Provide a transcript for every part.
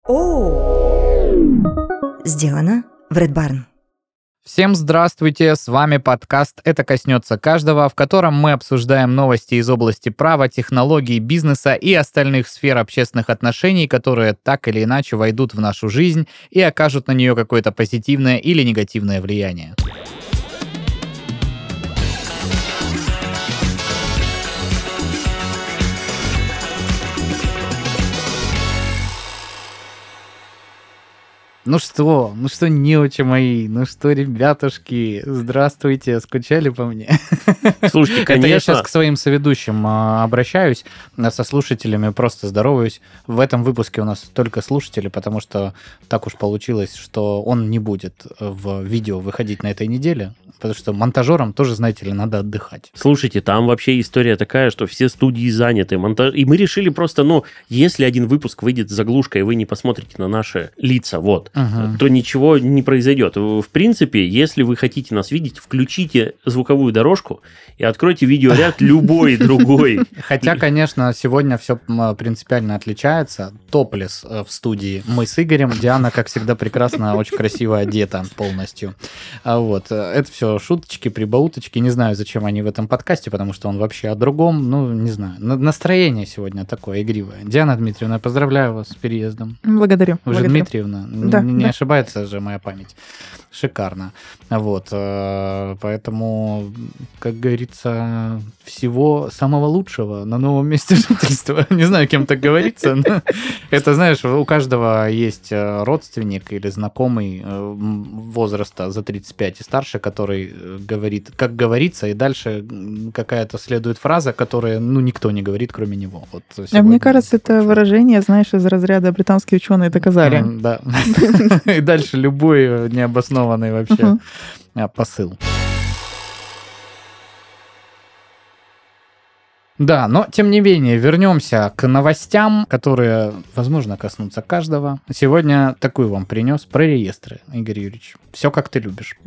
Сделано в Red Barn. Всем здравствуйте, с вами подкаст «Это коснется каждого», в котором мы обсуждаем новости из области права, технологий, бизнеса и остальных сфер общественных отношений, которые так или иначе войдут в нашу жизнь и окажут на нее какое-то позитивное или негативное влияние. Ну что, неучи мои, ребятушки, здравствуйте, скучали по мне? Слушайте, конечно. Это я сейчас к своим соведущим обращаюсь, со слушателями просто здороваюсь. В этом выпуске у нас только слушатели, потому что так уж получилось, что он не будет в видео выходить на этой неделе, потому что монтажерам тоже, знаете ли, надо отдыхать. Слушайте, там вообще история такая, что все студии заняты. И мы решили просто, если один выпуск выйдет с заглушкой, и вы не посмотрите на наши лица, то ничего не произойдет. В принципе, если вы хотите нас видеть, включите звуковую дорожку и откройте видеоряд любой другой. Хотя, конечно, сегодня все принципиально отличается. Топлес в студии. Мы с Игорем. Диана, как всегда, прекрасно, очень красиво одета полностью. Это все шуточки, прибауточки. Не знаю, зачем они в этом подкасте, потому что он вообще о другом. Не знаю. Настроение сегодня такое игривое. Диана Дмитриевна, поздравляю вас с переездом. Благодарю. Вы же Дмитриевна. Да. Не ошибается же моя память. Шикарно. Поэтому, как говорится, всего самого лучшего на новом месте жительства. Не знаю, кем так говорится, но это, знаешь, у каждого есть родственник или знакомый возраста за 35 и старше, который говорит, как говорится, и дальше какая-то следует фраза, которая, никто не говорит, кроме него. Мне кажется, это выражение, знаешь, из разряда «британские ученые доказали». Да. И дальше любой необоснованный вообще посыл. Да, но тем не менее, вернемся к новостям, которые, возможно, коснутся каждого. Сегодня такую вам принес про реестры, Игорь Юрьевич. Все, как ты любишь.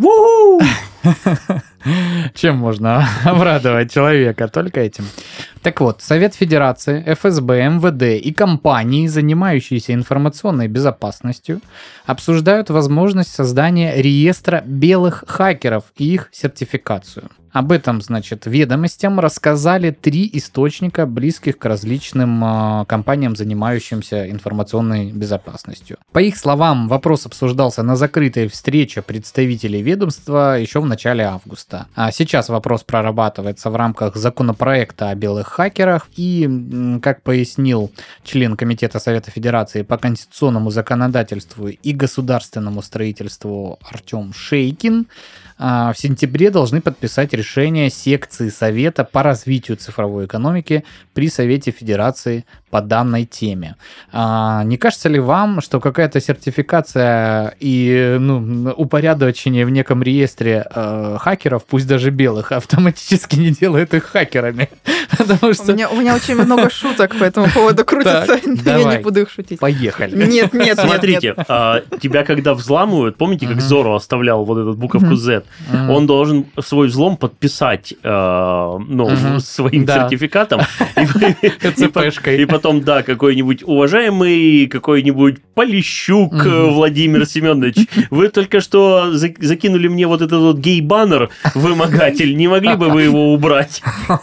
Чем можно обрадовать человека? Только этим. Так вот, Совет Федерации, ФСБ, МВД и компании, занимающиеся информационной безопасностью, обсуждают возможность создания реестра белых хакеров и их сертификацию. Об этом, ведомостям рассказали 3 источника, близких к различным компаниям, занимающимся информационной безопасностью. По их словам, вопрос обсуждался на закрытой встрече представителей ведомства еще в начале августа. А сейчас вопрос прорабатывается в рамках законопроекта о белых хакерах. И, как пояснил член Комитета Совета Федерации по конституционному законодательству и государственному строительству Артем Шейкин, в сентябре должны подписать решение секции Совета по развитию цифровой экономики при Совете Федерации по данной теме. Не кажется ли вам, что какая-то сертификация и упорядочение в неком реестре хакеров, пусть даже белых, автоматически не делает их хакерами? Потому что... У меня очень много шуток по этому поводу крутится, я не буду их шутить. Поехали. Нет. Смотрите, тебя когда взламывают, помните, как Зорро оставлял вот эту буковку Z? Он должен свой взлом подписать своим сертификатом. И потом, какой-нибудь уважаемый, какой-нибудь Полищук Владимир Семенович, вы только что закинули мне вот этот вот гей-баннер, вымогатель, не могли бы вы его убрать?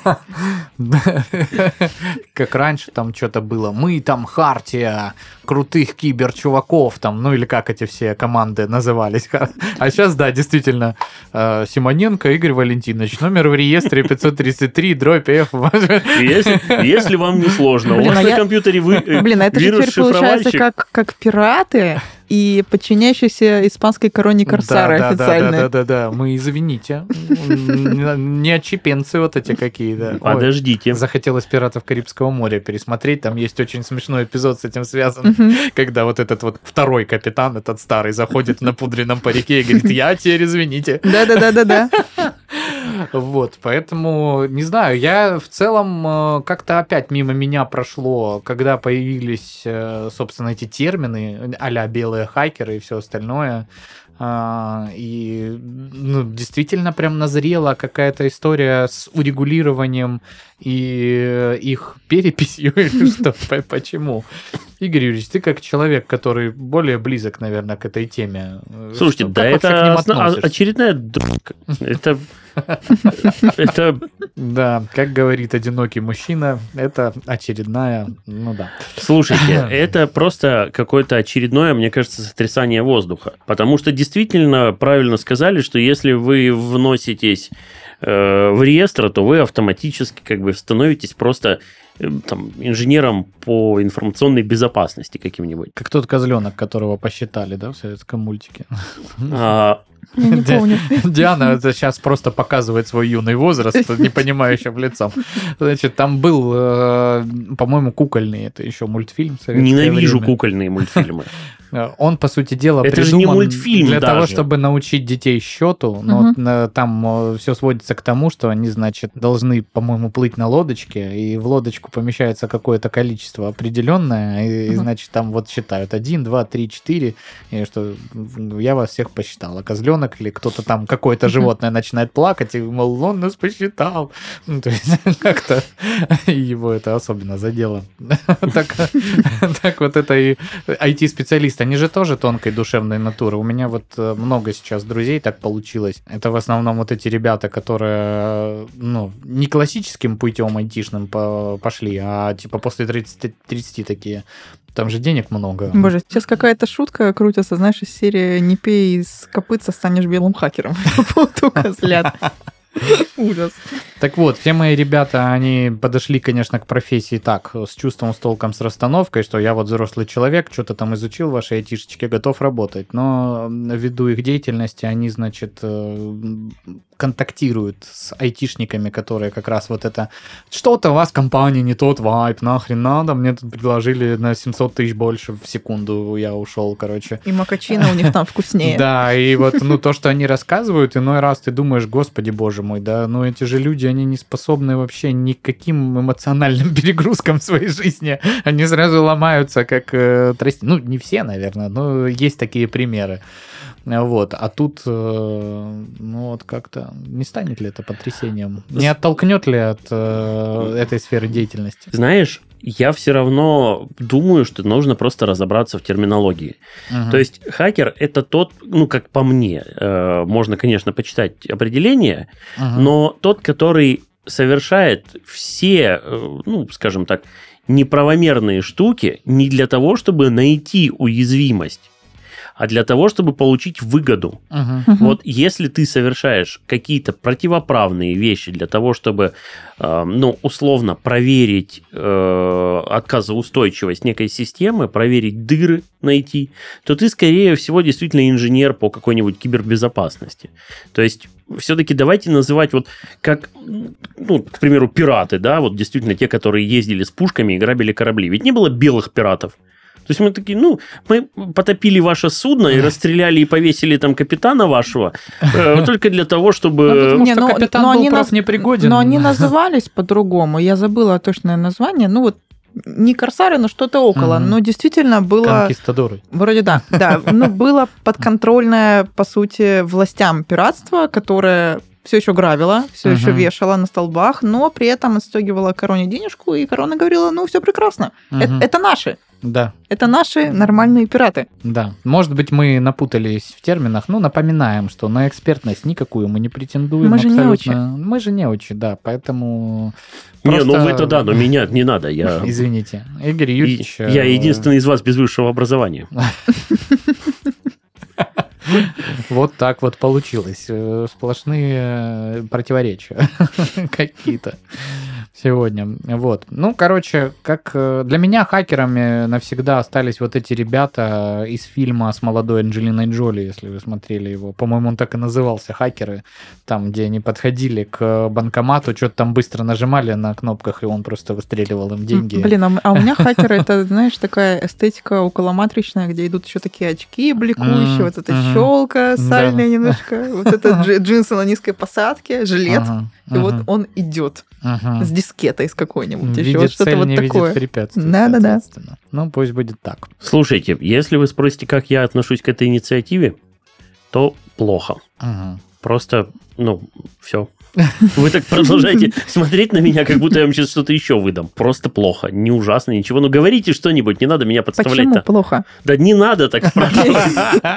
Как раньше там что-то было. Мы там хартия крутых киберчуваков, или как эти все команды назывались. А сейчас, да, действительно, Симоненко Игорь Валентинович, номер в реестре 533/F. Если вам не сложно, у вас на компьютере это теперь получается как пираты и подчиняющиеся испанской короне корсары официально. Да, мы, извините, не отчепенцы вот эти какие-то. Подождите. Захотелось «Пиратов Карибского моря» пересмотреть, там есть очень смешной эпизод с этим связан, когда вот этот вот второй капитан, этот старый, заходит в напудренном парике и говорит: я теперь, извините. Да. Вот, поэтому, не знаю, я в целом как-то опять мимо меня прошло, когда появились, собственно, эти термины а-ля белые хакеры и все остальное. И действительно прям назрела какая-то история с урегулированием и их переписью или что? Почему? Игорь Юрьевич, ты как человек, который более близок, наверное, к этой теме. Слушайте, да это очередная... Это... Да, как говорит одинокий мужчина, это очередная... да. Слушайте, это просто какое-то очередное, мне кажется, сотрясание воздуха. Потому что действительно правильно сказали, что если вы вноситесь в реестр, то вы автоматически как бы становитесь просто там, инженером по информационной безопасности каким-нибудь. Как тот козленок, которого посчитали, да, в советском мультике. Я не помню. Диана это сейчас просто показывает свой юный возраст непонимающим лицом. Значит, там был, по-моему, кукольный, это еще мультфильм. Ненавижу кукольные мультфильмы. Он, по сути дела, это же не мультфильм для даже. того, чтобы научить детей счету, но там все сводится к тому, что они, значит, должны, по-моему, плыть на лодочке, и в лодочку помещается какое-то количество определенное, и значит, там вот считают 1, 2, 3, 4, и что я вас всех посчитал. А козленок или кто-то там, какое-то животное начинает плакать, и, мол, он нас посчитал. То есть как-то его это особенно задело. Так вот это и IT-специалист, они же тоже тонкой душевной натуры. У меня вот много сейчас друзей так получилось. Это в основном вот эти ребята, которые, не классическим путем айтишным пошли, а типа после 30 такие. Там же денег много. Боже, сейчас какая-то шутка крутится, знаешь, из серии «Не пей из копытца, станешь белым хакером». По козлят. Ужас. Так вот, все мои ребята, они подошли, конечно, к профессии так, с чувством, с толком, с расстановкой, что я вот взрослый человек, что-то там изучил, ваши айтишечки, готов работать. Но ввиду их деятельности, они, значит, контактируют с айтишниками, которые как раз вот это что-то у вас в компании не тот вайп, нахрен надо, мне тут предложили на 700 тысяч больше в секунду, я ушел, короче. И макачино у них там вкуснее. Да, и вот, то, что они рассказывают, иной раз ты думаешь, господи, боже мой, да, эти же люди, они не способны вообще ни к каким эмоциональным перегрузкам в своей жизни, они сразу ломаются, как трости. Не все, наверное, но есть такие примеры. Вот, а тут, вот как-то не станет ли это потрясением? Не оттолкнет ли от этой сферы деятельности? Знаешь, я все равно думаю, что нужно просто разобраться в терминологии. То есть хакер – это тот, как по мне, можно, конечно, почитать определение, но тот, который совершает все, скажем так, неправомерные штуки не для того, чтобы найти уязвимость, а для того, чтобы получить выгоду. Вот если ты совершаешь какие-то противоправные вещи для того, чтобы, условно, проверить отказоустойчивость некой системы, проверить дыры, найти, то ты, скорее всего, действительно инженер по какой-нибудь кибербезопасности. То есть, все-таки давайте называть вот как, к примеру, пираты, да, вот действительно те, которые ездили с пушками и грабили корабли. Ведь не было белых пиратов. То есть мы такие, мы потопили ваше судно и расстреляли и повесили там капитана вашего только для того, чтобы... Потому что капитан был профнепригоден. Но они назывались по-другому. Я забыла точное название. Не корсары, но что-то около. Но действительно было... Конкистадоры. Вроде да. Было подконтрольное, по сути, властям пиратство, которое все еще грабила, все еще вешала на столбах, но при этом отстегивала короне денежку, и корона говорила, все прекрасно. Это наши. Да. Это наши нормальные пираты. Да. Может быть, мы напутались в терминах, напоминаем, что на экспертность никакую мы не претендуем. Мы же неучи. Мы же неучи, да, поэтому... вы-то да, но меня не надо. Извините. Игорь Юрьевич... Я единственный из вас без высшего образования. Вот так вот получилось. Сплошные противоречия какие-то. сегодня. Вот. Ну, короче, как для меня хакерами навсегда остались вот эти ребята из фильма с молодой Анджелиной Джоли, если вы смотрели его. По-моему, он так и назывался «Хакеры». Там, где они подходили к банкомату, что-то там быстро нажимали на кнопках, и он просто выстреливал им деньги. Блин, а у меня хакеры, это, знаешь, такая эстетика околоматричная, где идут еще такие очки бликующие, вот эта щелка сальная немножко, вот это джинсы на низкой посадке, жилет, и вот он идет. С дискетой с какой-нибудь. Видит еще что-то цель, вот не такое. видит препятствий. Да. Ну, пусть будет так. Слушайте, если вы спросите, как я отношусь к этой инициативе, то плохо. Просто, все. Вы так продолжаете смотреть на меня, как будто я вам сейчас что-то еще выдам. Просто плохо, не ужасно, ничего. Ну, говорите что-нибудь, не надо меня подставлять-то. Почему плохо? Да не надо так спрашивать.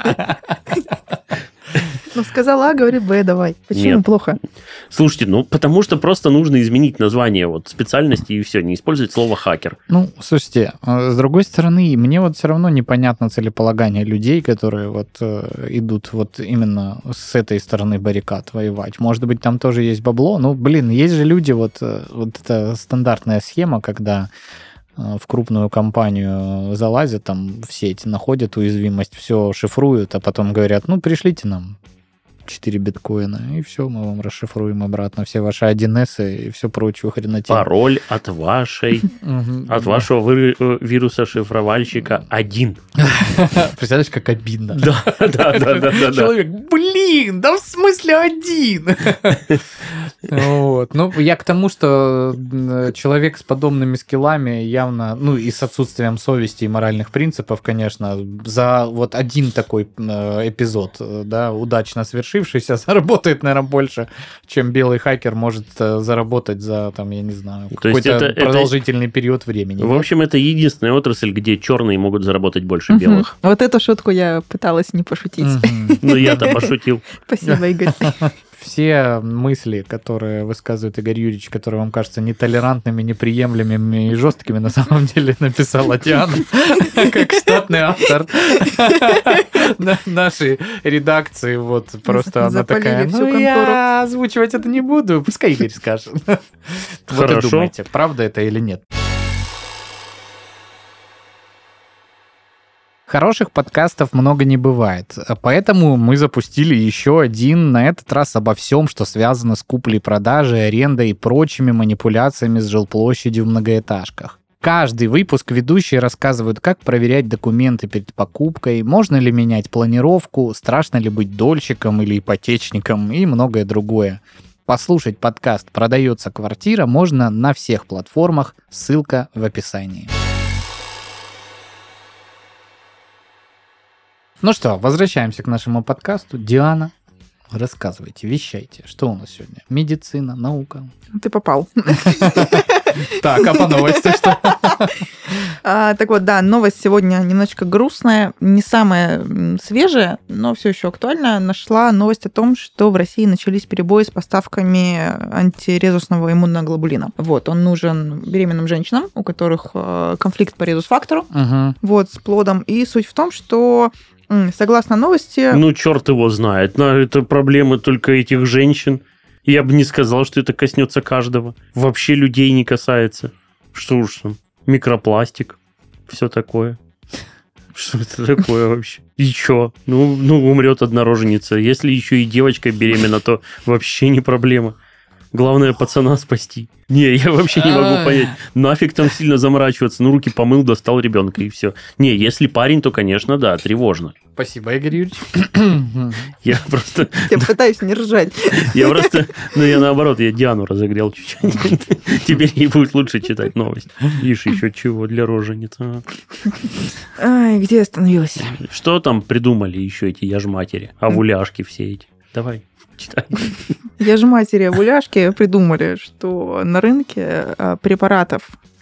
Ну, сказала А, говори Б, давай. Почему Нет. плохо? Слушайте, потому что просто нужно изменить название специальности и все, не использовать слово «хакер». Ну, слушайте, с другой стороны, мне вот все равно непонятно целеполагание людей, которые вот идут вот именно с этой стороны баррикад воевать. Может быть, там тоже есть бабло. Ну, блин, есть же люди, вот эта стандартная схема, когда в крупную компанию залазят, там в сеть, находят уязвимость, все шифруют, а потом говорят, пришлите нам 4 биткоина, и все, мы вам расшифруем обратно все ваши 1С и все прочую хренотень. Пароль от вашего вируса шифровальщика 1. Представляешь, как обидно. Да. Человек, блин, да в смысле 1? Вот. Ну, я к тому, что человек с подобными скиллами явно, и с отсутствием совести и моральных принципов, конечно, за вот один такой эпизод, да, удачно свершившийся, заработает, наверное, больше, чем белый хакер может заработать за, там, я не знаю, какой-то продолжительный период времени. В общем, это единственная отрасль, где черные могут заработать больше белых. Вот эту шутку я пыталась не пошутить. Но я-то пошутил. Спасибо, Игорь. Все мысли, которые высказывает Игорь Юрьевич, которые вам кажутся нетолерантными, неприемлемыми и жесткими, на самом деле написала Диана, как штатный автор нашей редакции. Вот просто она такая, я озвучивать это не буду, пускай Игорь скажет. Вот и думайте, правда это или нет. Хороших подкастов много не бывает, поэтому мы запустили еще один, на этот раз обо всем, что связано с куплей-продажей, арендой и прочими манипуляциями с жилплощадью в многоэтажках. Каждый выпуск ведущие рассказывают, как проверять документы перед покупкой, можно ли менять планировку, страшно ли быть дольщиком или ипотечником и многое другое. Послушать подкаст «Продается квартира» можно на всех платформах, ссылка в описании. Ну что, возвращаемся к нашему подкасту. Диана, рассказывайте, вещайте, что у нас сегодня? Медицина, наука? Ты попал. Так, а по новости что? Так вот, да, новость сегодня немножечко грустная, не самая свежая, но все еще актуальная. Нашла новость о том, что в России начались перебои с поставками антирезусного иммуноглобулина. Вот, он нужен беременным женщинам, у которых конфликт по резус-фактору, вот, с плодом. И суть в том, что согласно новости... Черт его знает. Это проблемы только этих женщин. Я бы не сказал, что это коснется каждого. Вообще людей не касается. Что уж там, микропластик, все такое. Что это такое вообще? И чё? Умрет одна роженица. Если еще и девочка беременна, то вообще не проблема. Главное, пацана спасти. Не, я вообще не могу понять. Нафиг там сильно заморачиваться. Руки помыл, достал ребенка и все. Не, если парень, то, конечно, да, тревожно. Спасибо, Игорь Юрьевич. Я просто... Я пытаюсь не ржать. Я просто... я наоборот, я Диану разогрел чуть-чуть. Теперь ей будет лучше читать новость. Видишь, еще чего для роженицы. Ай, где я остановилась? Что там придумали еще эти яжматери? Овуляшки все эти. Давай. Читай. Я же матери овуляшки придумали, что на рынке препаратов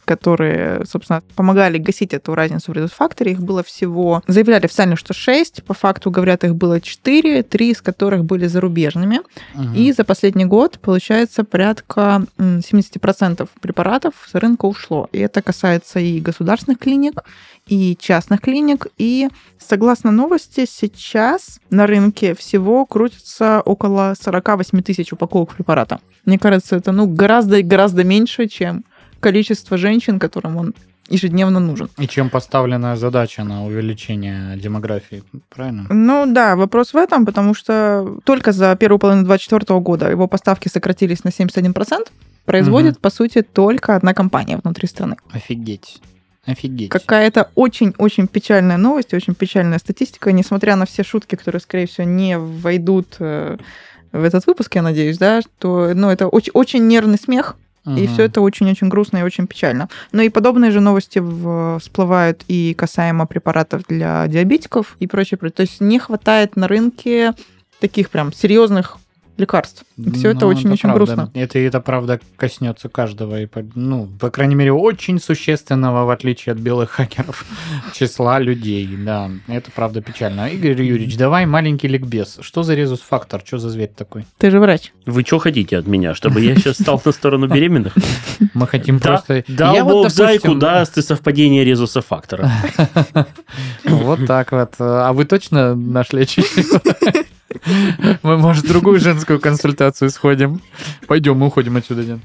которые, собственно, помогали гасить эту разницу в резус-факторе. Их было всего... Заявляли официально, что 6. По факту, говорят, их было 4, 3 из которых были зарубежными. И за последний год, получается, порядка 70% препаратов с рынка ушло. И это касается и государственных клиник, и частных клиник. И, согласно новости, сейчас на рынке всего крутится около 48 тысяч упаковок препарата. Мне кажется, это гораздо меньше, чем количество женщин, которым он ежедневно нужен. И чем поставлена задача на увеличение демографии, правильно? Ну да, вопрос в этом, потому что только за первую половину 2024 года его поставки сократились на 71%, производит, по сути, только одна компания внутри страны. Офигеть. Какая-то очень-очень печальная новость, очень печальная статистика, несмотря на все шутки, которые, скорее всего, не войдут в этот выпуск, я надеюсь, да, что это очень, очень нервный смех, и все это очень-очень грустно и очень печально. Но и подобные же новости всплывают и касаемо препаратов для диабетиков и прочее. То есть не хватает на рынке таких прям серьезных лекарств. Все это очень-очень грустно. Это правда коснется каждого, по крайней мере, очень существенного, в отличие от белых хакеров, числа людей. Да, это правда печально. Игорь Юрьевич, давай маленький ликбез. Что за резус-фактор? Что за зверь такой? Ты же врач. Вы что хотите от меня? Чтобы я сейчас стал на сторону беременных? Мы хотим просто... Дал Бог зайку, даст и совпадение резуса-фактора. Вот так вот. А вы точно нашли чуть-чуть? Мы, может, в другую женскую консультацию сходим. Пойдем, мы уходим отсюда, нет?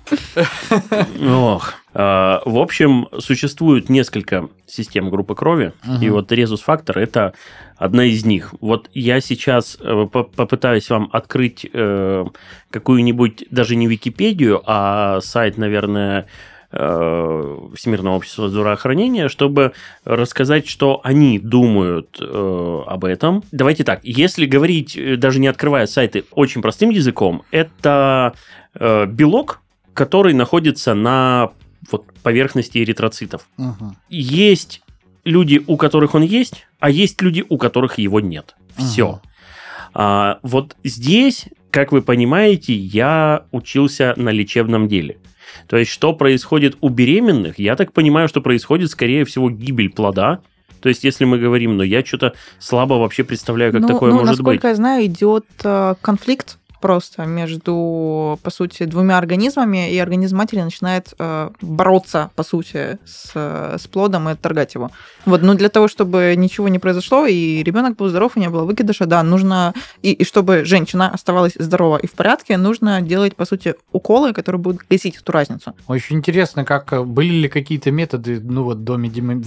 В общем, существует несколько систем группы крови, и вот резус-фактор – это одна из них. Вот я сейчас попытаюсь вам открыть какую-нибудь, даже не Википедию, а сайт, наверное, Всемирного общества здравоохранения, чтобы рассказать, что они думают об этом. Давайте так, если говорить, даже не открывая сайты, очень простым языком, это белок, который находится на поверхности эритроцитов. Есть люди, у которых он есть, а есть люди, у которых его нет. Все. Вот здесь, как вы понимаете, я учился на лечебном деле. То есть, что происходит у беременных, я так понимаю, что происходит, скорее всего, гибель плода. То есть, если мы говорим, я что-то слабо вообще представляю, как такое может быть. Насколько я знаю, идет конфликт просто между, по сути, двумя организмами, и организм матери начинает бороться, по сути, с плодом и отторгать его. Для того, чтобы ничего не произошло, и ребенок был здоров, и не было выкидыша, да, нужно, и чтобы женщина оставалась здорова и в порядке, нужно делать, по сути, уколы, которые будут гасить эту разницу. Очень интересно, были ли какие-то методы, в доме...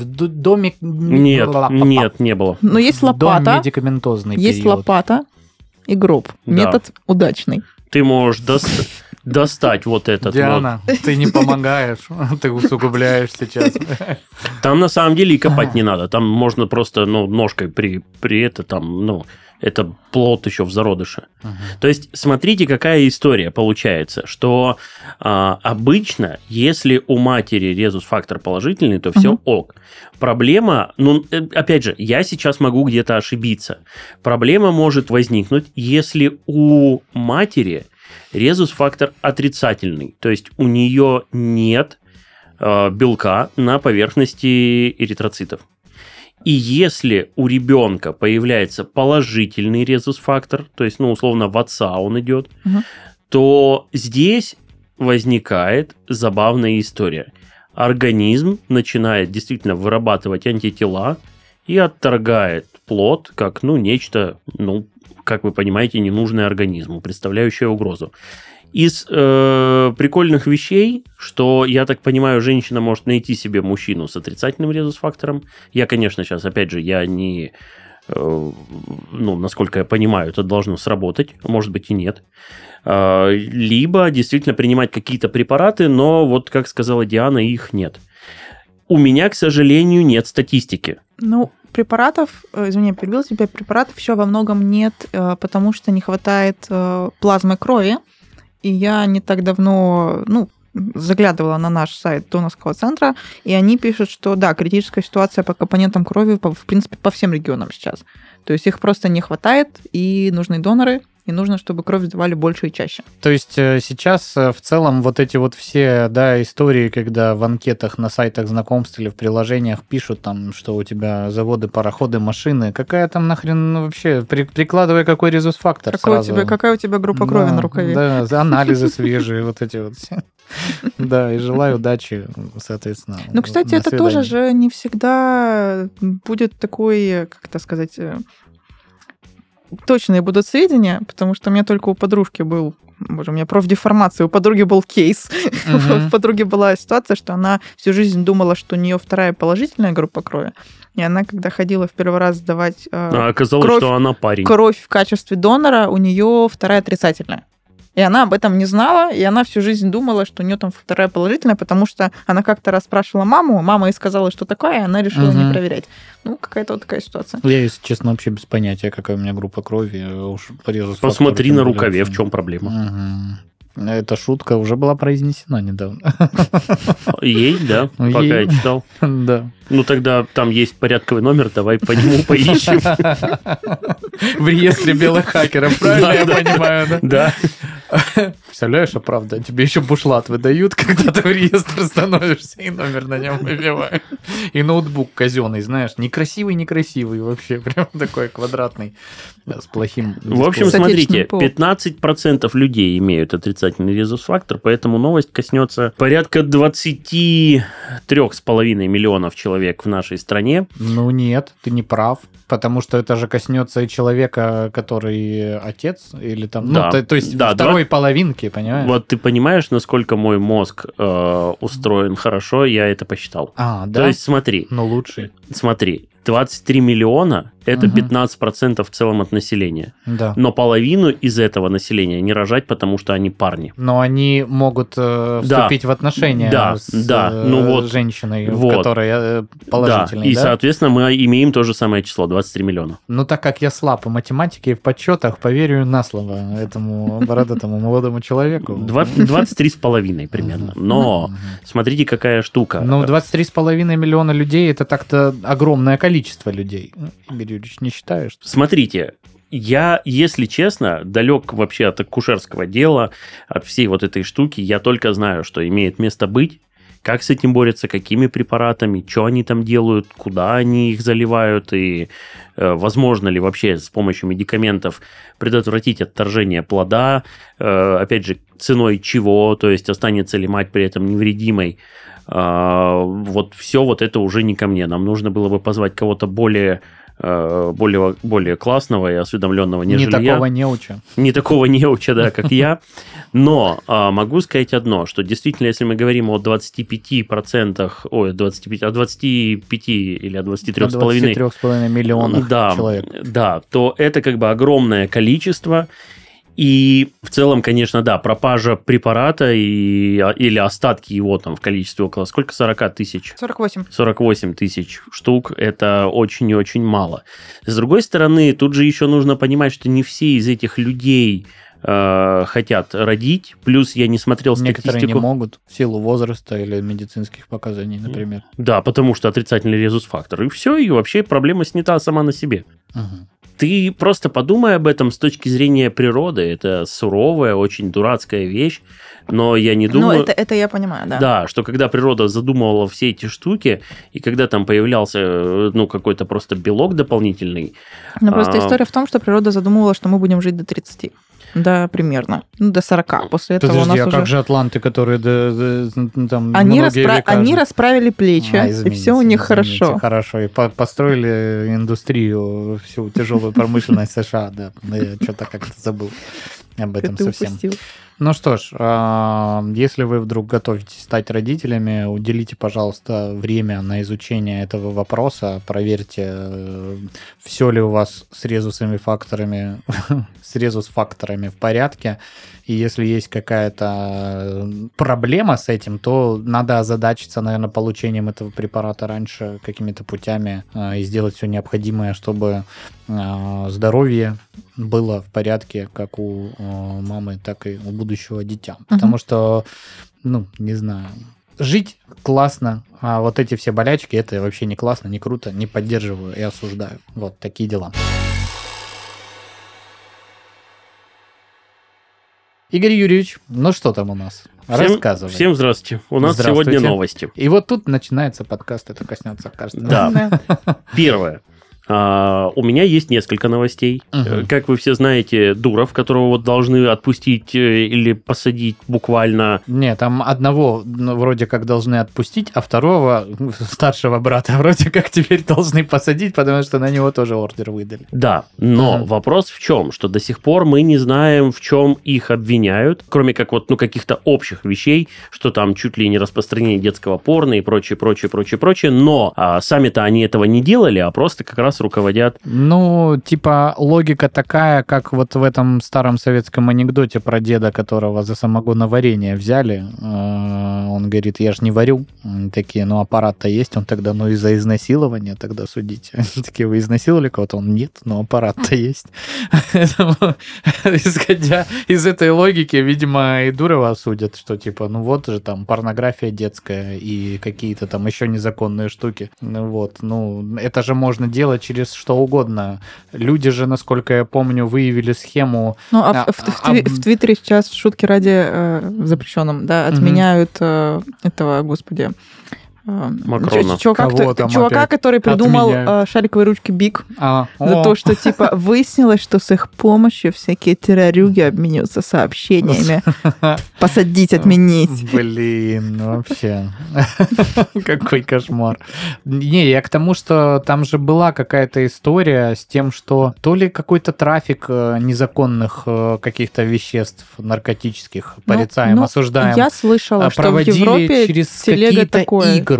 Нет, не было. Но есть лопата. Дом медикаментозный есть период. Лопата и гроб. Да. Метод удачный. Ты можешь достать вот этот. Диана, ты не помогаешь, ты усугубляешь сейчас. Там на самом деле и копать не надо. Там можно просто ножкой это плод еще в зародыше. То есть, смотрите, какая история получается, что обычно, если у матери резус-фактор положительный, то все ок. Проблема, опять же, я сейчас могу где-то ошибиться. Проблема может возникнуть, если у матери резус-фактор отрицательный, то есть у нее нет белка на поверхности эритроцитов. И если у ребенка появляется положительный резус-фактор, то есть, условно, в отца он идет, то здесь возникает забавная история. Организм начинает действительно вырабатывать антитела и отторгает плод как, нечто, как вы понимаете, ненужное организму, представляющее угрозу. Из прикольных вещей, что, я так понимаю, женщина может найти себе мужчину с отрицательным резус-фактором. Я, конечно, сейчас, опять же, я не... насколько я понимаю, это должно сработать. Может быть, и нет. Либо действительно принимать какие-то препараты, но, как сказала Диана, их нет. У меня, к сожалению, нет статистики. Препаратов, извини, перебил тебя, препаратов еще во многом нет, потому что не хватает плазмы крови. И я не так давно, заглядывала на наш сайт донорского центра, и они пишут, что, да, критическая ситуация по компонентам крови, в принципе, по всем регионам сейчас. То есть их просто не хватает, и нужны доноры. и нужно, чтобы кровь сдавали больше и чаще. То есть сейчас в целом вот эти вот все, да, истории, когда в анкетах на сайтах знакомств или в приложениях пишут там, что у тебя заводы, пароходы, машины, какая там нахрен вообще, прикладывай какой резус-фактор сразу. Какая у тебя группа крови на рукаве? Да, анализы свежие, вот эти вот все. Да, и желаю удачи, соответственно. Ну, кстати, это тоже же не всегда будет такой, как это сказать, точные будут сведения, потому что у меня только у подружки был, боже, у меня профдеформация, у подруги был кейс. У подруги была ситуация, что она всю жизнь думала, что у нее вторая положительная группа крови, и она, когда ходила в первый раз сдавать оказалось, что она парень. Кровь в качестве донора, у нее вторая отрицательная. И она об этом не знала, и она всю жизнь думала, что у нее там вторая положительная, потому что она как-то раз спрашивала маму, мама ей сказала, что такое, и она решила не проверять. Ну, какая-то вот такая ситуация. Я, если честно, вообще без понятия, какая у меня группа крови. Уж посмотри на рукаве, в чем проблема. Эта шутка уже была произнесена недавно. Ей, да, пока я читал. Да. Ну, тогда там есть порядковый номер, давай по нему поищем. В реестре белых хакеров, правильно я понимаю, да? Да. Представляешь, а правда, тебе еще бушлат выдают, когда ты в реестр становишься, и номер на нем выбивают. И ноутбук казенный, знаешь, некрасивый вообще, прям такой квадратный, да, с плохим... В общем, смотрите, 15% людей имеют отрицательный резус-фактор, поэтому новость коснется порядка 23,5 миллионов человек в нашей стране. Ну нет, ты не прав, потому что это же коснется и человека, который отец, или там, да, ну, то есть второй половинки, понимаешь? Вот ты понимаешь, насколько мой мозг устроен хорошо, я это посчитал. Да? То есть смотри. Ну, лучший. Смотри, 23 миллиона – это 15% в целом от населения. Да. Но половину из этого населения не рожать, потому что они парни. Но они могут вступить в отношения с женщиной, которая положительная. Да, и, соответственно, мы имеем то же самое число – 23 миллиона. Ну, так как я слаб по математике и в подсчетах, поверю на слово этому бородатому молодому человеку. 23,5 примерно. Но смотрите, какая штука. Ну, 23,5 миллиона людей – это так-то огромное количество людей. Игорь Юрьевич, не считаешь? Смотрите, я, если честно, далек вообще от акушерского дела, от всей вот этой штуки. Я только знаю, что имеет место быть, как с этим борются, какими препаратами, что они там делают, куда они их заливают, и возможно ли вообще с помощью медикаментов предотвратить отторжение плода, опять же, ценой чего, то есть останется ли мать при этом невредимой. Вот все вот это уже не ко мне. Нам нужно было бы позвать кого-то более классного и осведомленного, нежели я. Не такого неуча. Не такого неуча, да, как я. Но могу сказать одно, что действительно, если мы говорим о 25%, о 25 или о 23,5 миллионах человек, да, то это как бы огромное количество. И в целом, конечно, да, пропажа препарата или остатки его там в количестве около сколько? 40 тысяч? 48 тысяч штук. Это очень и очень мало. С другой стороны, тут же еще нужно понимать, что не все из этих людей хотят родить. Плюс я не смотрел статистику. Некоторые не могут в силу возраста или медицинских показаний, например. Да, потому что отрицательный резус-фактор. И все, и вообще проблема снята сама на себе. Ты просто подумай об этом с точки зрения природы. Это суровая, очень дурацкая вещь, но я не думаю... Ну, это я понимаю, да. Да, что когда природа задумывала все эти штуки, и когда там появлялся, какой-то просто белок дополнительный... Но просто история в том, что природа задумывала, что мы будем жить до 30. Да, примерно. До 40. После этого подожди, у нас а уже... как же атланты, которые там они расправили плечи, и все у них хорошо. Хорошо, и построили индустрию, всю тяжелую промышленность США, да. Я что-то как-то забыл об этом совсем. Упустил. Ну что ж, если вы вдруг готовитесь стать родителями, уделите, пожалуйста, время на изучение этого вопроса, проверьте, все ли у вас с резус-факторами в порядке, и если есть какая-то проблема с этим, то надо озадачиться, наверное, получением этого препарата раньше какими-то путями и сделать все необходимое, чтобы здоровье было в порядке как у мамы, так и у будущего дитя. Потому что, не знаю, жить классно, а вот эти все болячки, это вообще не классно, не круто, не поддерживаю и осуждаю. Вот такие дела. Игорь Юрьевич, ну что там у нас? Рассказывай. Всем здравствуйте. У нас сегодня новости. И вот тут начинается подкаст, это коснется каждого. Да. Первое. У меня есть несколько новостей. Как вы все знаете, Дуров, которого вот должны отпустить или посадить буквально... Нет, там одного вроде как должны отпустить, а второго, старшего брата, вроде как теперь должны посадить, потому что на него тоже ордер выдали. Да, но вопрос в чем? Что до сих пор мы не знаем, в чем их обвиняют, кроме как вот, каких-то общих вещей, что там чуть ли не распространение детского порно и прочее. Но сами-то они этого не делали, а просто как раз руководят. Ну, типа, логика такая, как вот в этом старом советском анекдоте про деда, которого за самогоноварение взяли. Он говорит, я ж не варю. Они такие, аппарат-то есть, он тогда, и за изнасилование тогда судите. Они такие, вы изнасиловали кого-то? Он, нет, но аппарат-то есть. Исходя из этой логики, видимо, и Дурова осудят, что типа, вот же там порнография детская и какие-то там еще незаконные штуки. Это же можно делать через что угодно. Люди же, насколько я помню, выявили схему... В Твиттере сейчас, шутки ради, запрещенном, да, отменяют этого, господи... Макрона. Чувака, который придумал шариковые ручки Биг. За то, что, типа, выяснилось, что с их помощью всякие террорюги обмениваются сообщениями. Посадить, отменить. Блин, вообще. Какой кошмар. Не, я к тому, что там же была какая-то история с тем, что то ли какой-то трафик незаконных каких-то веществ наркотических, порицаем, осуждаем, я слышала, что в Европе через телега такое. Игры.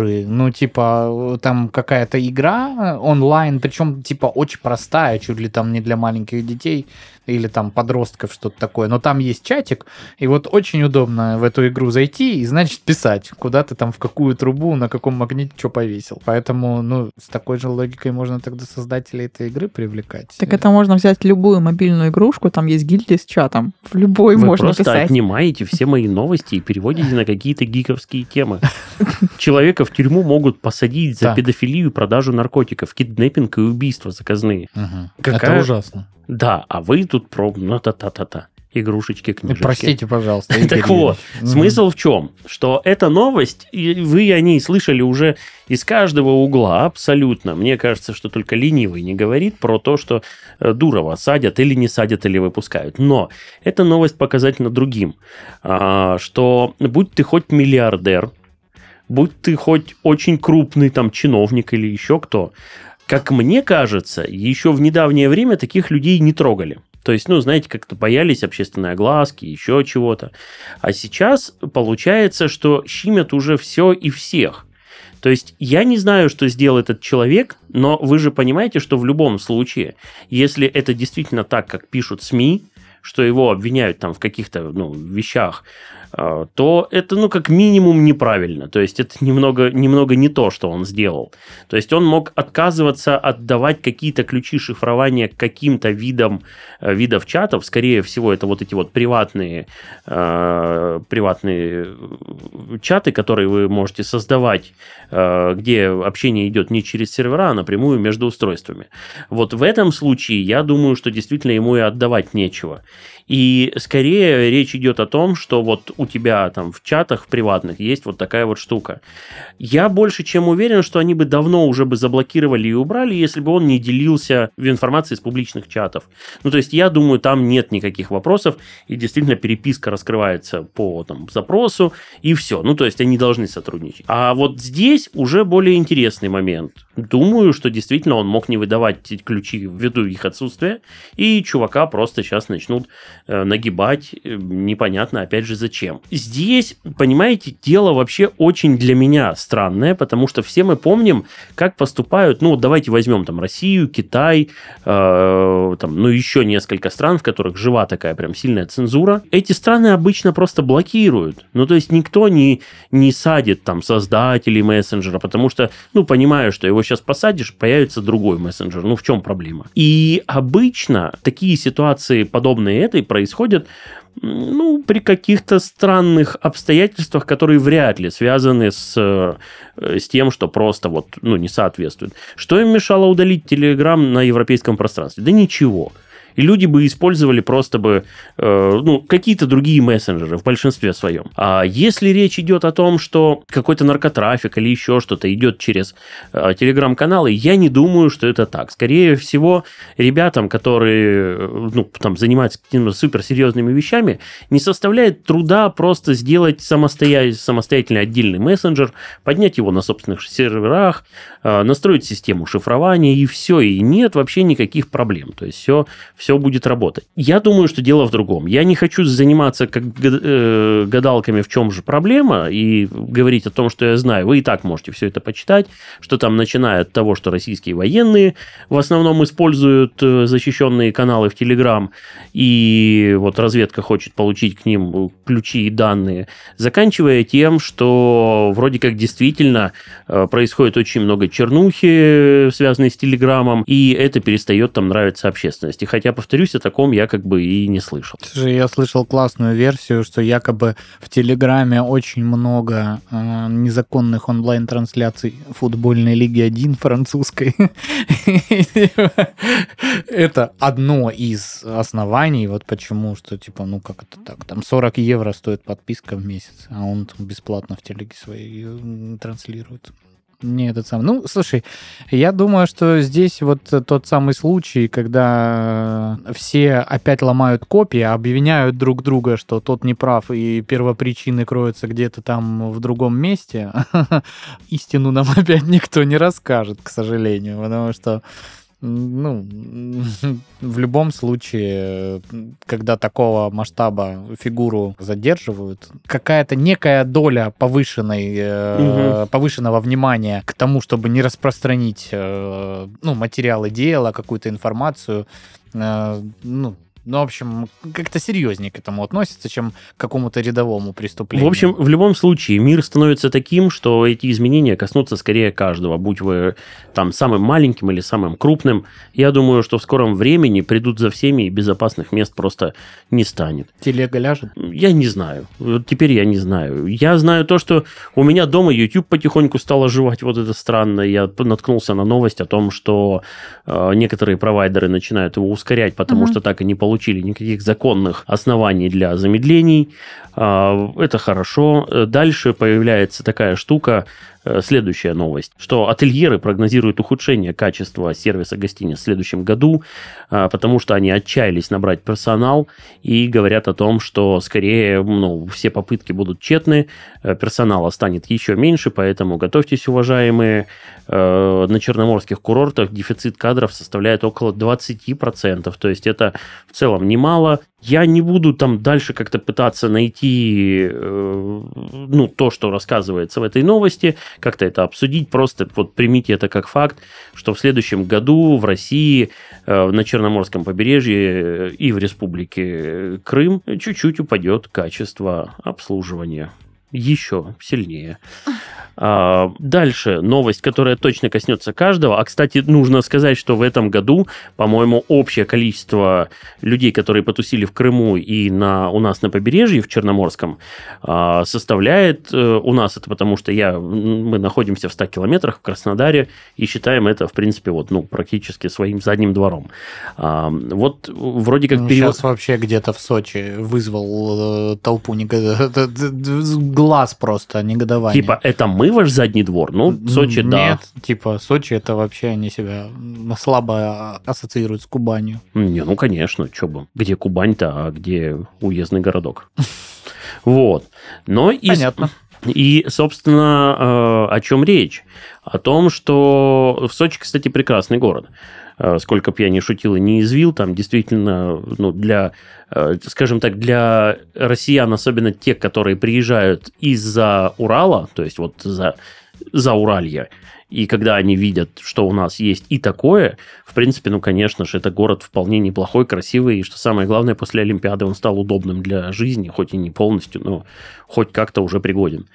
Там какая-то игра онлайн, причем, очень простая, чуть ли там не для маленьких детей или там подростков, что-то такое. Но там есть чатик, и вот очень удобно в эту игру зайти и, значит, писать, куда ты там, в какую трубу, на каком магните что повесил. Поэтому, с такой же логикой можно тогда создателей этой игры привлекать. Так это можно взять любую мобильную игрушку, там есть гильдия с чатом, в любой Вы можно писать. Вы просто отнимаете все мои новости и переводите на какие-то гиковские темы. Человека в тюрьму могут посадить за педофилию, продажу наркотиков, киднеппинг и убийства заказные. Это ужасно. Да, а вы тут про игрушечки, книжечки. Простите, пожалуйста. Так вот, смысл в чем? Что эта новость, и вы о ней слышали уже из каждого угла абсолютно. Мне кажется, что только ленивый не говорит про то, что Дурова садят или не садят, или выпускают. Но эта новость показательна другим. Что будь ты хоть миллиардер, будь ты хоть очень крупный там чиновник или еще кто, как мне кажется, еще в недавнее время таких людей не трогали. То есть, знаете, как-то боялись общественной огласки, еще чего-то. А сейчас получается, что щимят уже все и всех. То есть, я не знаю, что сделал этот человек, но вы же понимаете, что в любом случае, если это действительно так, как пишут СМИ, что его обвиняют там в каких-то вещах, то это, как минимум, неправильно. То есть, это немного не то, что он сделал. То есть, он мог отказываться отдавать какие-то ключи шифрования к каким-то видов чатов. Скорее всего, это вот эти вот приватные чаты, которые вы можете создавать, где общение идет не через сервера, а напрямую между устройствами. Вот в этом случае, я думаю, что действительно ему и отдавать нечего. И скорее речь идет о том, что вот у тебя там в чатах в приватных есть вот такая вот штука. Я больше чем уверен, что они бы давно уже бы заблокировали и убрали, если бы он не делился информацией из публичных чатов. То есть, я думаю, там нет никаких вопросов, и действительно переписка раскрывается по запросу, и все. То есть, они должны сотрудничать. А вот здесь уже более интересный момент. Думаю, что действительно он мог не выдавать эти ключи ввиду их отсутствия, и чувака просто сейчас начнут нагибать, непонятно, опять же, зачем. Здесь, понимаете, дело вообще очень для меня странное, потому что все мы помним, как поступают, давайте возьмем там Россию, Китай, еще несколько стран, в которых жива такая прям сильная цензура. Эти страны обычно просто блокируют. То есть, никто не садит там создателей мессенджера, потому что, понимаю, что его сейчас посадишь, появится другой мессенджер. В чем проблема? И обычно такие ситуации, подобные этой, происходят при каких-то странных обстоятельствах, которые вряд ли связаны с тем, что просто не соответствует. Что им мешало удалить Telegram на европейском пространстве? Да ничего. И люди бы использовали просто бы какие-то другие мессенджеры в большинстве своем. А если речь идет о том, что какой-то наркотрафик или еще что-то идет через телеграм-каналы, я не думаю, что это так. Скорее всего, ребятам, которые занимаются какими-то суперсерьезными вещами, не составляет труда просто сделать самостоятельный отдельный мессенджер, поднять его на собственных серверах, настроить систему шифрования, и все. И нет вообще никаких проблем. То есть все будет работать. Я думаю, что дело в другом. Я не хочу заниматься как гадалками, в чем же проблема, и говорить о том, что я знаю. Вы и так можете все это почитать, что там, начиная от того, что российские военные в основном используют защищенные каналы в Telegram, и вот разведка хочет получить к ним ключи и данные, заканчивая тем, что вроде как действительно происходит очень много чернухи, связанной с Телеграмом, и это перестает там нравиться общественности. Хотя, повторюсь, о таком я как бы и не слышал. Слушай, я слышал классную версию, что якобы в Телеграме очень много незаконных онлайн-трансляций футбольной лиги 1 французской. Это одно из оснований, вот почему, что типа, как это так, там 40 евро стоит подписка в месяц, а он там бесплатно в телеге своей транслирует. Не этот самый. Слушай, я думаю, что здесь вот тот самый случай, когда все опять ломают копии, обвиняют друг друга, что тот не прав, и первопричины кроются где-то там в другом месте. Истину нам опять никто не расскажет, к сожалению, потому что в любом случае, когда такого масштаба фигуру задерживают, какая-то некая доля повышенного внимания к тому, чтобы не распространить материалы дела, какую-то информацию, в общем, как-то серьезнее к этому относится, чем к какому-то рядовому преступлению. В общем, в любом случае, мир становится таким, что эти изменения коснутся скорее каждого, будь вы там самым маленьким или самым крупным. Я думаю, что в скором времени придут за всеми, и безопасных мест просто не станет. Телега ляжет? Я не знаю. Вот теперь я не знаю. Я знаю то, что у меня дома YouTube потихоньку стал оживать. Вот это странно. Я наткнулся на новость о том, что некоторые провайдеры начинают его ускорять, потому что так и не получили никаких законных оснований для замедлений. Это хорошо. Дальше появляется такая штука, следующая новость, что ательеры прогнозируют ухудшение качества сервиса гостиниц в следующем году, потому что они отчаялись набрать персонал и говорят о том, что скорее все попытки будут тщетны, персонала станет еще меньше, поэтому готовьтесь, уважаемые. На черноморских курортах дефицит кадров составляет около 20%, то есть это в целом немало. Я не буду там дальше как-то пытаться найти то, что рассказывается в этой новости, как-то это обсудить, просто вот примите это как факт, что в следующем году в России на Черноморском побережье и в Республике Крым чуть-чуть упадет качество обслуживания. Еще сильнее. Дальше новость, которая точно коснется каждого. А, кстати, нужно сказать, что в этом году, по-моему, общее количество людей, которые потусили в Крыму и у нас на побережье в Черноморском, составляет... У нас это потому, что мы находимся в 100 километрах в Краснодаре и считаем это, в принципе, практически своим задним двором. Вот вроде как... Сейчас вообще где-то в Сочи вызвал толпу глаз просто негодования. Типа, это мы ваш задний двор? Сочи, да. Нет, типа, Сочи это вообще они себя слабо ассоциируют с Кубанью. Конечно, что бы. Где Кубань-то, а где уездный городок? Вот. Понятно. И, собственно, о чем речь? О том, что в Сочи, кстати, прекрасный город. Сколько бы я ни шутил и не извил, там действительно, для, скажем так, для россиян, особенно тех, которые приезжают из-за Урала, то есть вот за Уралья, и когда они видят, что у нас есть и такое, в принципе, конечно же, это город вполне неплохой, красивый, и, что самое главное, после Олимпиады он стал удобным для жизни, хоть и не полностью, но хоть как-то уже пригоден.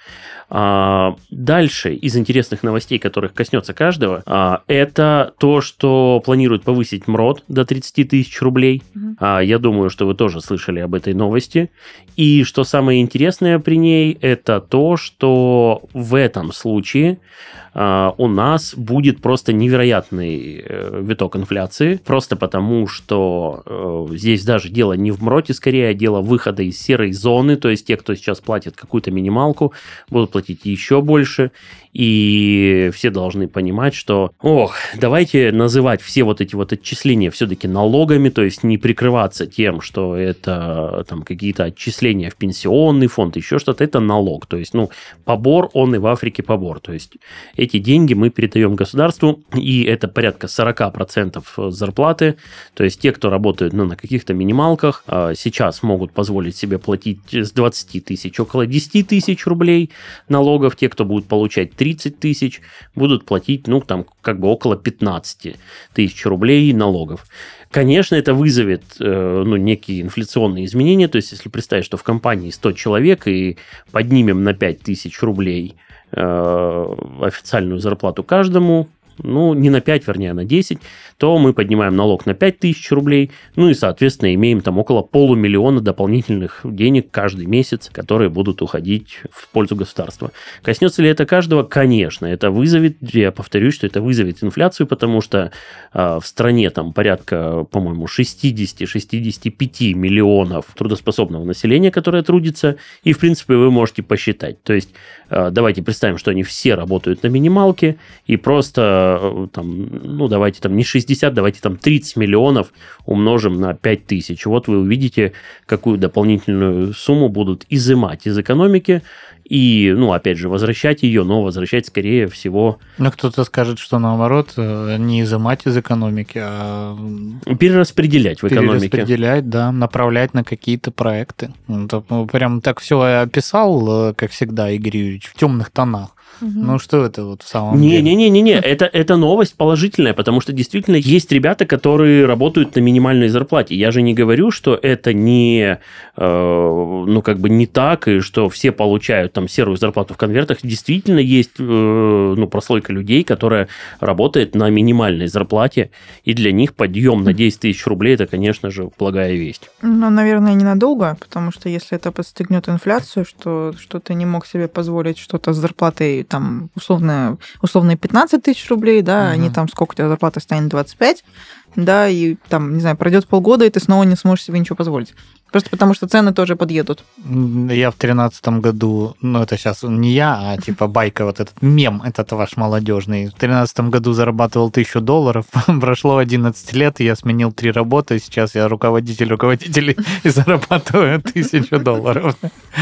Дальше из интересных новостей, которых коснется каждого, это то, что планируют повысить МРОТ до 30 тысяч рублей. Я думаю, что вы тоже слышали об этой новости. И что самое интересное при ней, это то, что в этом случае у нас будет просто невероятный виток инфляции, просто потому, что здесь даже дело не в МРОТе, скорее, а дело выхода из серой зоны, то есть те, кто сейчас платит какую-то минималку, будут платить еще больше, и все должны понимать, что, давайте называть все вот эти вот отчисления все-таки налогами, то есть не прикрываться тем, что это там какие-то отчисления в пенсионный фонд, еще что-то, это налог, то есть, побор, он и в Африке побор, то есть эти деньги мы передаем государству, и это порядка 40% зарплаты, то есть те, кто работают на каких-то минималках, сейчас могут позволить себе платить с 20 тысяч около 10 тысяч рублей налогов, те, кто будут получать 30 тысяч, будут платить, около 15 тысяч рублей налогов. Конечно, это вызовет некие инфляционные изменения, то есть если представить, что в компании 100 человек и поднимем на 5 тысяч рублей официальную зарплату каждому, не на 5, вернее, а на 10, то мы поднимаем налог на 5 тысяч рублей, и, соответственно, имеем там около 500 000 дополнительных денег каждый месяц, которые будут уходить в пользу государства. Коснется ли это каждого? Конечно, это вызовет, я повторюсь, что это вызовет инфляцию, потому что в стране там порядка, по-моему, 60-65 миллионов трудоспособного населения, которое трудится, и, в принципе, вы можете посчитать. То есть, давайте представим, что они все работают на минималке, и просто давайте не 60, давайте 30 миллионов умножим на 5 тысяч. Вот вы увидите, какую дополнительную сумму будут изымать из экономики и, опять же, возвращать ее, но возвращать, скорее всего... Кто-то скажет, что наоборот, не изымать из экономики, а... Перераспределять в экономике. Перераспределять, да, направлять на какие-то проекты. Прям так все описал, как всегда, Игорь Юрьевич, в темных тонах. Что это вот в самом деле? Не-не-не, это новость положительная, потому что действительно есть ребята, которые работают на минимальной зарплате. Я же не говорю, что это не, не так, и что все получают там серую зарплату в конвертах. Действительно есть прослойка людей, которая работает на минимальной зарплате, и для них подъем на 10 тысяч рублей – это, конечно же, благая весть. Наверное, ненадолго, потому что если это подстегнет инфляцию, что ты не мог себе позволить что-то с зарплатой там условные 15 тысяч рублей, да, они там, сколько у тебя зарплата станет, 25, да, и там, не знаю, пройдет полгода, и ты снова не сможешь себе ничего позволить. Просто потому что цены тоже подъедут. Я в 2013 году, это сейчас не я, а типа байка, вот этот мем, этот ваш молодежный. В 2013 году зарабатывал $1000, прошло 11 лет, я сменил 3 работы, сейчас я руководитель руководителей и зарабатываю $1000.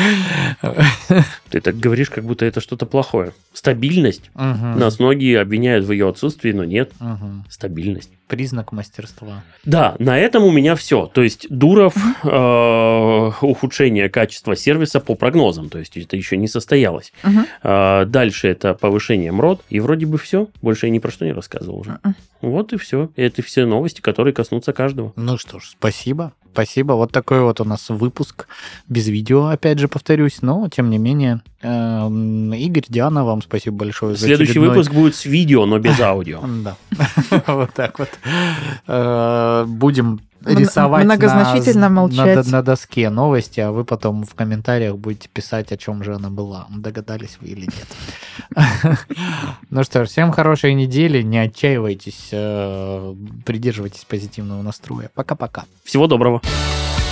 Ты так говоришь, как будто это что-то плохое. Стабильность. Нас многие обвиняют в ее отсутствии, но нет. Стабильность. Признак мастерства. Да, на этом у меня все. То есть Дуров, ухудшение качества сервиса по прогнозам. То есть это еще не состоялось. Дальше это повышение МРОТ. И вроде бы все. Больше я ни про что не рассказывал уже. Вот и все. Это все новости, которые коснутся каждого. Ну что ж, спасибо. Спасибо. Вот такой вот у нас выпуск. Без видео, опять же, повторюсь. Но, тем не менее, Игорь, Диана, вам спасибо большое. Следующий выпуск будет с видео, но без аудио. Да. Вот так вот. Будем рисовать многозначительно молчать на доске новости, а вы потом в комментариях будете писать, о чем же она была. Догадались вы или нет. Ну что ж, всем хорошей недели. Не отчаивайтесь, придерживайтесь позитивного настроя. Пока-пока. Всего доброго.